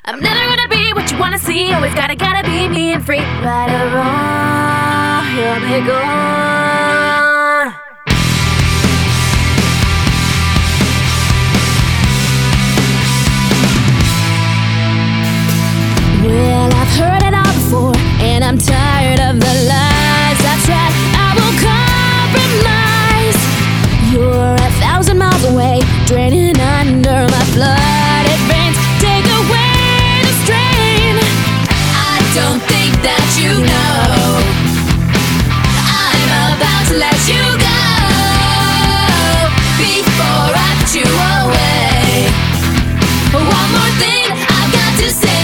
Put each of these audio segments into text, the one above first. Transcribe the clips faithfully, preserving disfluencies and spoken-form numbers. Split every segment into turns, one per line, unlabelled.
I'm never gonna be what you wanna see. Always gotta, gotta be me and free. Right or wrong, here we go. Well, I've heard it all before, and I'm tired of the lies. That's right, I will compromise. You're a thousand miles away, draining under my flooded veins. Take away the strain. I don't think that you know I'm about to let you go before I put you away. One more thing I've got to say.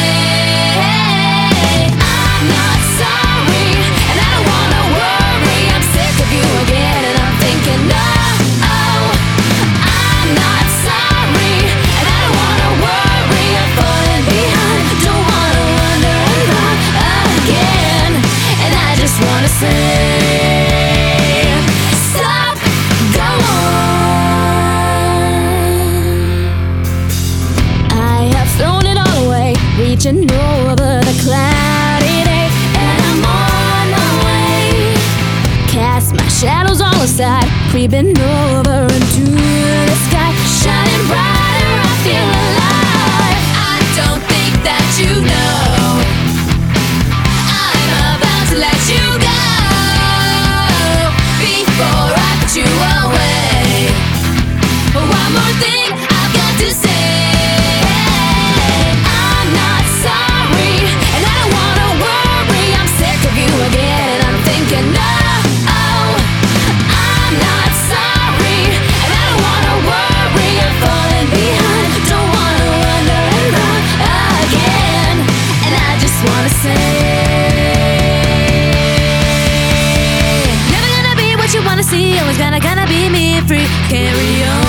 Reaching over the cloudy day, and I'm on my way. Cast my shadows all aside, creeping over into the sky, shining brighter, I feel alive. I don't think that you know I'm about to let you go before I put you away. One more thing I've got to say. Always gonna, gonna be me free. Carry on.